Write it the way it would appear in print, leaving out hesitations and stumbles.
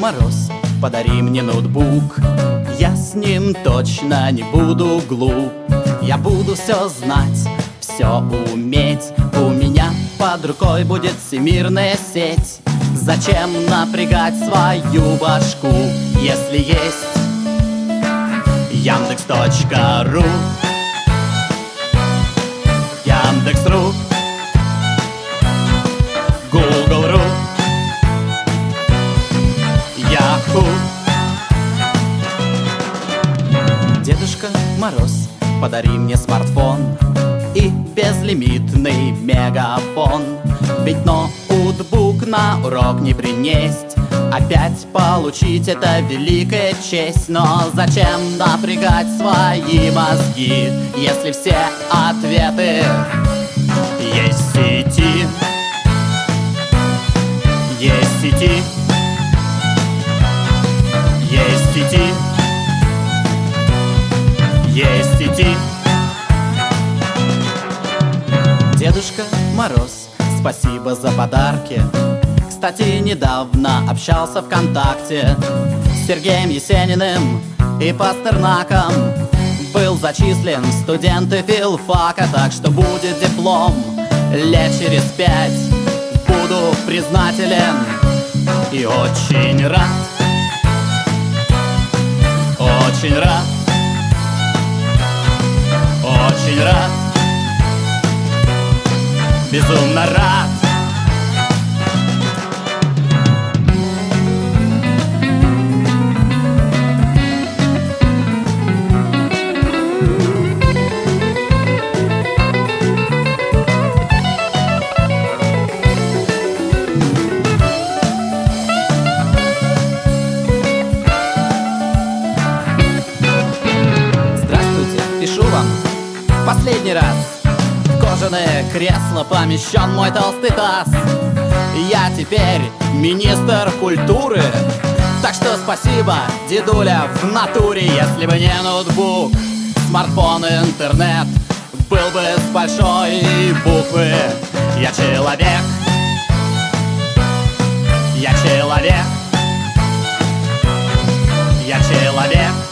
Мороз, подари мне ноутбук. Я с ним точно не буду глуп. Я буду все знать, все уметь. У меня под рукой будет всемирная сеть. Зачем напрягать свою башку, если есть Яндекс.ру? Яндекс.ру, Google.ру, Yahoo. Дедушка Мороз, подари мне смартфон и безлимитный мегафон. Ведь ноутбук на урок не принесть, опять получить — это великая честь. Но зачем напрягать свои мозги, если все ответы есть в сети? Есть в сети, есть в сети, есть в сети. Дедушка Мороз, спасибо за подарки. Кстати, недавно общался ВКонтакте с Сергеем Есениным и Пастернаком. Был зачислен в студенты филфака, так что будет диплом лет через 5. Буду признателен и очень рад. Очень рад. Очень рад. Безумно рад. Здравствуйте, пишу вам последний раз. В кожаное кресло помещен мой толстый таз. Я теперь министр культуры, так что спасибо, дедуля, в натуре. Если бы не ноутбук, смартфон, интернет, был бы с большой буквы. Я человек. Я человек. Я человек.